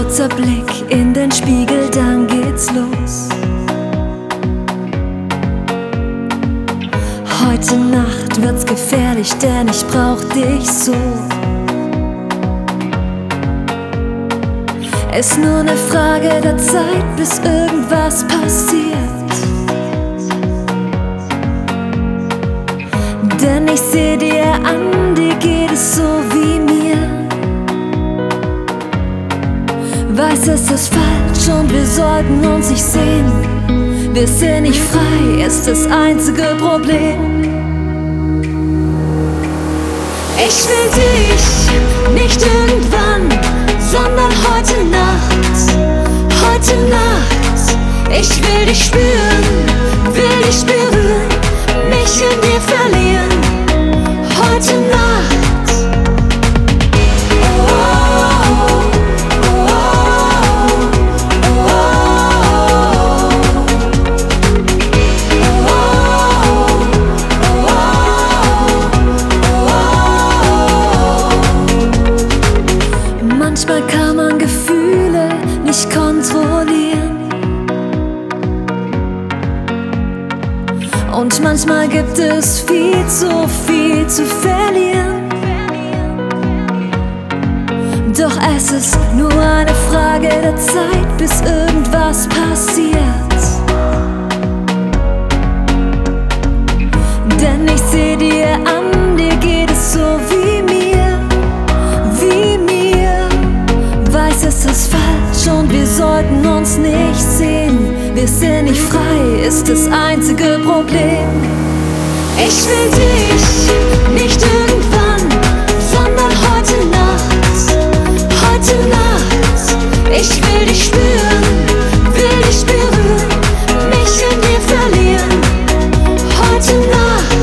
kurzer Blick in den Spiegel, dann geht's los. Heute Nacht wird's gefährlich, denn ich brauch dich so. Ist nur eine Frage der Zeit, bis irgendwas passiert. Denn ich seh dir an, dir geht es so wie mir. Weiß, es ist falsch und wir sollten uns nicht sehen. Wir sind nicht frei, ist das einzige Problem. Ich will dich nicht irgendwann, sondern heute Nacht. Heute Nacht. Ich will dich spüren, will dich berühren, mich in dir verlieren. Heute Nacht. Manchmal kann man Gefühle nicht kontrollieren. Und manchmal gibt es viel zu verlieren. Doch es ist nur eine Frage der Zeit, bis irgendwas passiert. Denn ich seh dir an, dir geht es so wie mir, wie mir. Weiß, es ist falsch und wir sollten uns nicht sehen. Wir sind nicht frei, ist das einzige Problem. Ich will dich nicht irgendwann, sondern heute Nacht. Heute Nacht. Ich will dich spüren, will dich berühren, mich in dir verlieren. Heute Nacht.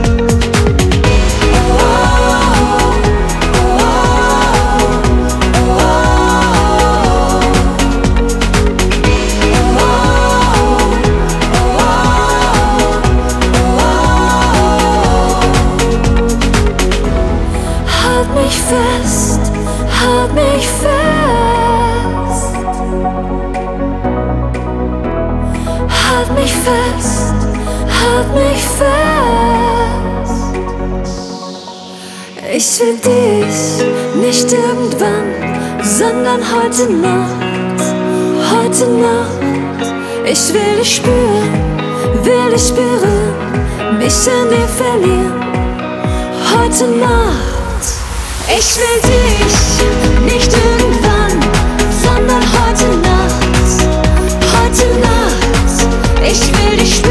Halt mich fest, halt mich fest. Halt mich fest, halt mich fest. Ich will dich nicht irgendwann, sondern heute Nacht. Heute Nacht. Ich will dich spüren, will dich berühren, mich in dir verlieren. Heute Nacht. Ich will dich nicht irgendwann, sondern heute Nacht. Heute Nacht. Ich will dich spüren.